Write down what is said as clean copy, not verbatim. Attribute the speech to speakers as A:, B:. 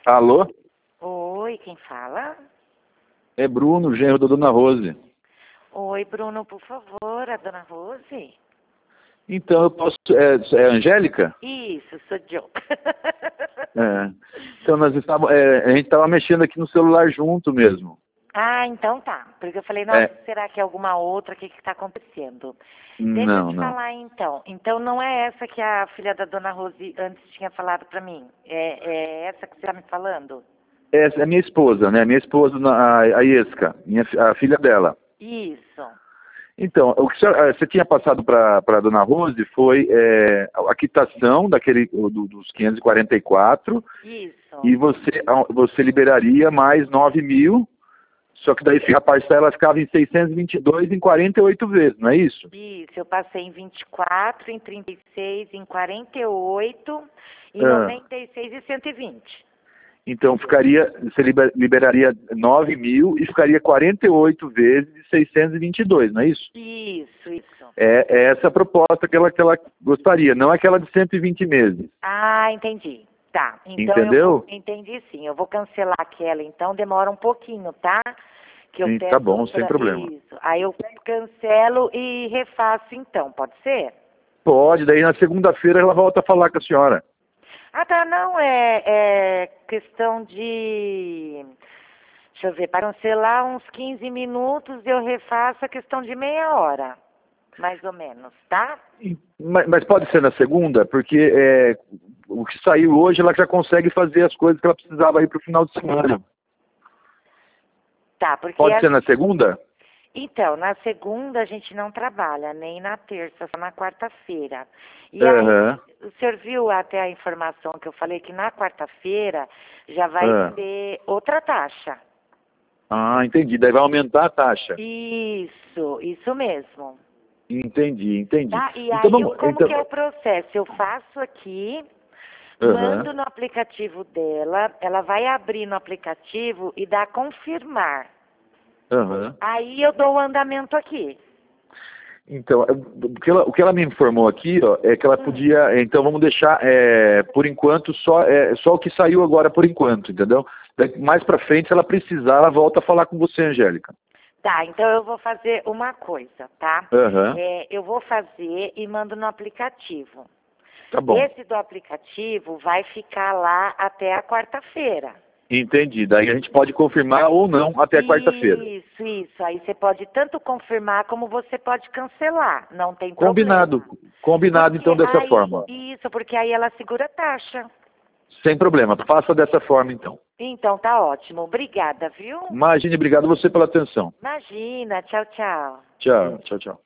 A: Alô?
B: Oi, quem fala?
A: É Bruno, genro da Dona Rose.
B: Oi, Bruno, por favor, a dona Rose?
A: Então, eu posso... É Angélica?
B: Isso, sou Joe.
A: É. Então, a gente estava mexendo aqui no celular junto mesmo.
B: Ah, então tá. Porque eu falei, nossa,
A: É,
B: será que é alguma outra? O que está acontecendo? Deixa eu
A: não,
B: te
A: não.
B: falar então. Então não é essa que a filha da dona Rose antes tinha falado pra mim. É essa que você tá me falando?
A: Essa é minha esposa, né? Minha esposa, a Iesca, a filha dela.
B: Isso,
A: Então, o que você tinha passado para a Dona Rose foi a quitação dos 544
B: isso.
A: e você liberaria mais 9.000. Só que daí a parcela ficava em 622 em 48 vezes, não é isso?
B: Isso, eu passei em 24, em 36, em 48, em
A: Ah,
B: 96 e 120.
A: então você liberaria 9.000 e ficaria 48 vezes de 622, não é isso?
B: Isso.
A: É essa a proposta que ela gostaria, não aquela de 120 meses.
B: Ah, entendi. Tá, então
A: Entendeu?
B: entendi sim. Eu vou cancelar aquela, então demora um pouquinho, tá? Que eu
A: Tá
B: peço
A: bom, sem
B: outra.
A: problema.
B: Isso. Aí eu cancelo e refaço então, pode ser?
A: Pode, daí na segunda-feira ela volta a falar com a senhora.
B: Ah, tá, não, é questão de. Deixa eu ver, para cancelar uns 15 minutos eu refaço a questão de meia hora, mais ou menos, tá?
A: Mas pode ser na segunda, porque o que saiu hoje ela já consegue fazer as coisas que ela precisava aí para o final de semana.
B: Tá, porque
A: Pode ser na segunda?
B: então, na segunda a gente não trabalha, nem na terça, só na quarta-feira. E aí,
A: Aham.
B: o senhor viu até a informação que eu falei que na quarta-feira já vai
A: Ah.
B: ser outra taxa.
A: Ah, entendi. Daí vai aumentar a taxa.
B: Isso mesmo.
A: Entendi.
B: Tá? E
A: Então
B: aí,
A: vamos.
B: como que é o processo? Eu faço aqui,
A: Aham.
B: mando no aplicativo dela, ela vai abrir no aplicativo e dá confirmar.
A: Aham.
B: Aí eu dou o andamento aqui.
A: Então, o que ela me informou aqui, ó, é que ela podia. Então vamos deixar, por enquanto, só o que saiu agora por enquanto, entendeu? Mais pra frente, se ela precisar, ela volta a falar com você, Angélica.
B: Tá, então eu vou fazer uma coisa, tá?
A: Aham.
B: Eu vou fazer e mando no aplicativo.
A: Tá bom.
B: Esse do aplicativo vai ficar lá até a quarta-feira.
A: Entendi. Daí a gente pode confirmar ou não até quarta-feira.
B: Isso. Aí você pode tanto confirmar como você pode cancelar. Não tem
A: Combinado.
B: problema.
A: Combinado, então, dessa forma.
B: Porque aí ela segura a taxa.
A: Sem problema. Faça dessa forma, então.
B: Então tá ótimo. Obrigada, viu?
A: Imagine, obrigado você pela atenção.
B: Imagina. Tchau, tchau.
A: Tchau.